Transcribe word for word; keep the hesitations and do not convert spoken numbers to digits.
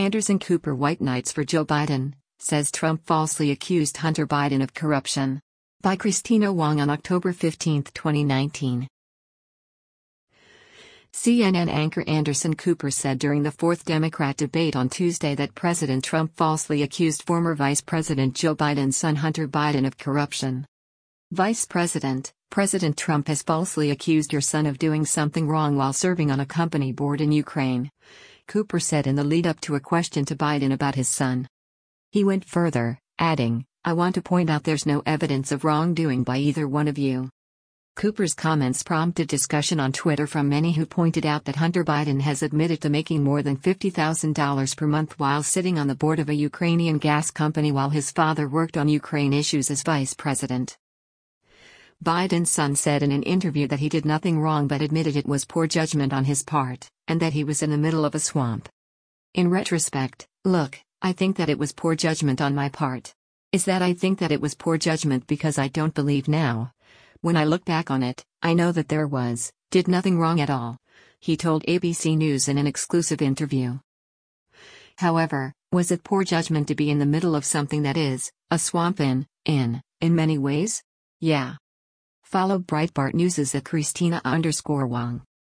Anderson Cooper White Knights for Joe Biden, says Trump falsely accused Hunter Biden of corruption. By Christina Wong on October fifteenth, twenty nineteen. C N N anchor Anderson Cooper said during the fourth Democrat debate on Tuesday that President Trump falsely accused former Vice President Joe Biden's son Hunter Biden of corruption. Vice President, President Trump has falsely accused your son of doing something wrong while serving on a company board in Ukraine, Cooper said in the lead-up to a question to Biden about his son. He went further, adding, "I want to point out there's no evidence of wrongdoing by either one of you." Cooper's comments prompted discussion on Twitter from many who pointed out that Hunter Biden has admitted to making more than fifty thousand dollars per month while sitting on the board of a Ukrainian gas company while his father worked on Ukraine issues as vice president. Biden's son said in an interview that he did nothing wrong but admitted it was poor judgment on his part, and that he was in the middle of a swamp. In retrospect, look, I think that it was poor judgment on my part. Is that I think that it was poor judgment because I don't believe now. When I look back on it, I know that there was, did nothing wrong at all, he told A B C News in an exclusive interview. However, was it poor judgment to be in the middle of something that is, a swamp in, in, in many ways? Yeah. Follow Breitbart News at Christina underscore Wong.